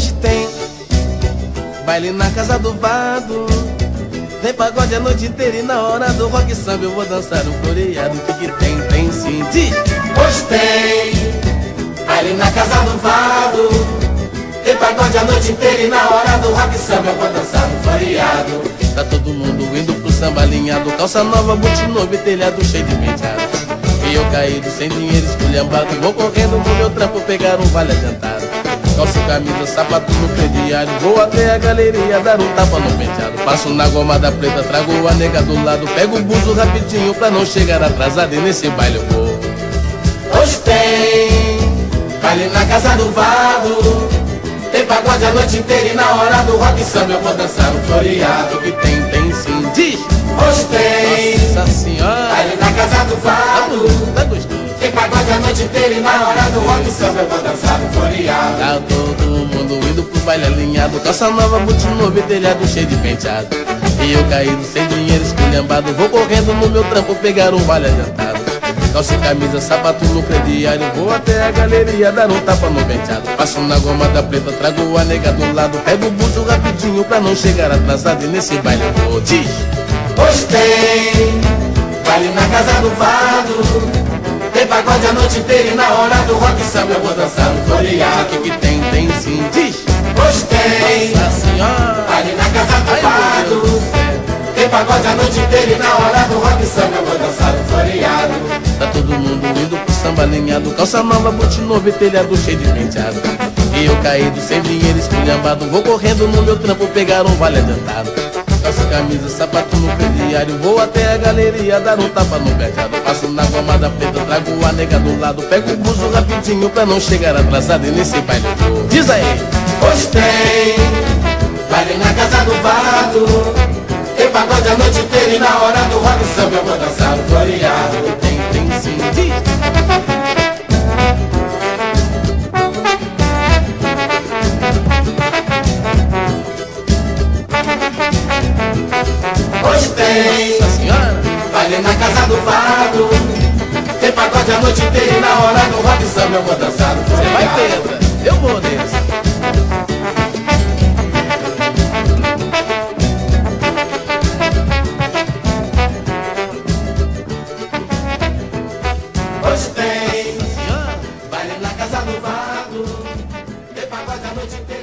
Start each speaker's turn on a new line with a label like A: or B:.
A: Hoje tem baile na casa do Vado, tem pagode a noite inteira e na hora do rock samba eu vou dançar um floreado. O que tem sim, diz.
B: Hoje tem baile na casa do Vado, tem pagode a noite inteira e na hora do rock samba eu vou dançar um floreado.
A: Tá todo mundo indo pro samba alinhado, calça nova, boot novo e telhado cheio de penteado. E eu caído sem dinheiro esculhambado, vou correndo no meu trampo pegar um vale adiantado. Calça, camisa, sapato no crediário, vou até a galeria dar um tapa no penteado. Passo na goma da preta, trago a nega do lado, pego o buzo rapidinho pra não chegar atrasado e nesse baile eu vou.
B: Hoje tem baile na casa do Vado, tem pagode a noite inteira e na hora do rock samba eu vou dançar um floreado.
A: O que tem sim, diz.
B: Hoje tem
A: Nossa senhora,
B: baile na casa do Vado,
A: tá gostoso.
B: tem pagode a noite inteira e na hora do rock samba eu vou dançar um floreado.
A: Tá todo mundo indo pro baile alinhado, calça nova, boot novo e telhado cheio de penteado. E eu caído sem dinheiro esculhambado, vou correndo no meu trampo pegar um vale adiantado. Calça, camisa, sapato no crediário, vou até a galeria dar um tapa no penteado. Passo na goma da preta, trago a nega do lado, pego o buzo rapidinho pra não chegar atrasado e nesse baile eu vou. Diz.
B: Hoje tem baile na casa do Vado, tem pagode a noite inteira e na hora do rock samba eu vou dançar um floreado.
A: O que tem sim, diz.
B: Hoje tem
A: Nossa senhora,
B: baile na casa do
A: ai meu Deus
B: Vado,
A: do céu.
B: tem pagode a noite inteira e na hora do rock samba eu vou dançar um floreado.
A: Tá todo mundo indo pro samba alinhado, calça nova, boot novo e telhado cheio de penteado. E eu caído sem dinheiro esculhambado, vou correndo no meu trampo pegar um vale adiantado. Calça, camisa, sapato no crediário, vou até a galeria dar um tapa no penteado. Passo na goma da preta, trago a nega do lado, pego o buzo rapidinho pra não chegar atrasado e nesse baile eu vou. Diz aí.
B: Hoje tem baile na casa do Vado, tem pagode a noite inteira e na hora do rock samba eu vou dançar um floreado.
A: Tem sim, diz.
B: Hoje tem
A: Nossa senhora,
B: baile na casa do Vado, tem pagode a noite inteira e na hora do rock samba eu vou dançar um
A: você vai
B: floreado.
A: Pedra, eu vou nesse.
B: Hoje tem baile na casa do Vado, tem pagode a noite inteira.